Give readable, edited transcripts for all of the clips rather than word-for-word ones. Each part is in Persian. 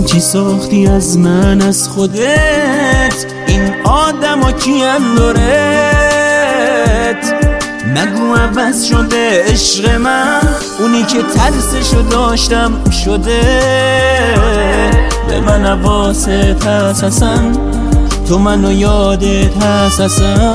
چی ساختی از من از خودت؟ این آدم کیان دارت؟ نگو عوض شده عشق من، اونی که ترسشو داشتم شده. به من حواست هست اصلا، تو منو یادت هست اصلا.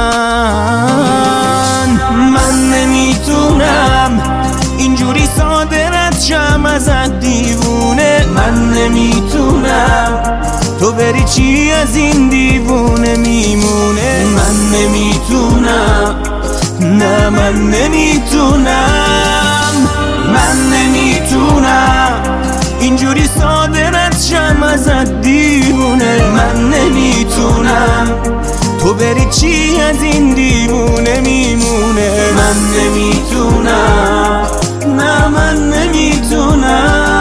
من نمیتونم اینجوری صادرت شم ازت دیوونه. من نمیتونم تو بری چی از این دیوونه میمونه. من نمیتونم، نه من نمیتونم. من نمیتونم اینجوری صادرت شم ازت دیوونه. من نمیتونم تو بری چی از این دیوونه میمونه. من نمیتونم، نه من نمیتونم.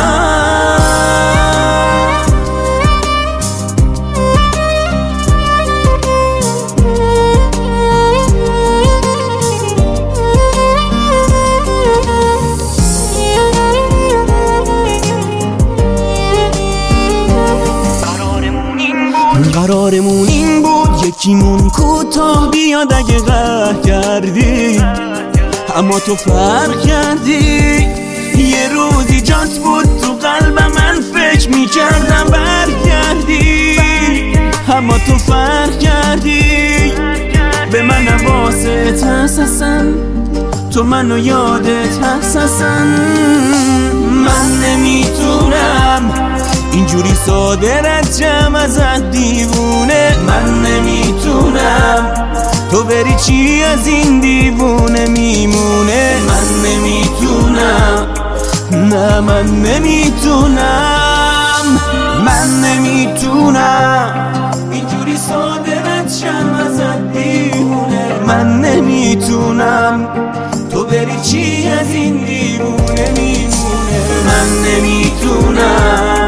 قرارمون این بود یکیمون کوتاه بیاد اگه قهر کردی، اما تو فرق کردی. یه روزی جات بود تو قلبم، من فکر میکردم برگردی، اما تو فرق کردی. به من حواست هست اصلا، تو منو یادت هست اصلا. من نمیتونم اینجوری صادرت جم ازت دیوونه. من نمیتونم تو بری چی از این دیوونه میمونه. من نمیتونم، نه من نمیتونم. من نمیتونم اینجوری صادرت جم ازت دیوونه. من نمیتونم تو بری چی از این دیوونه میمونه. من نمیتونم.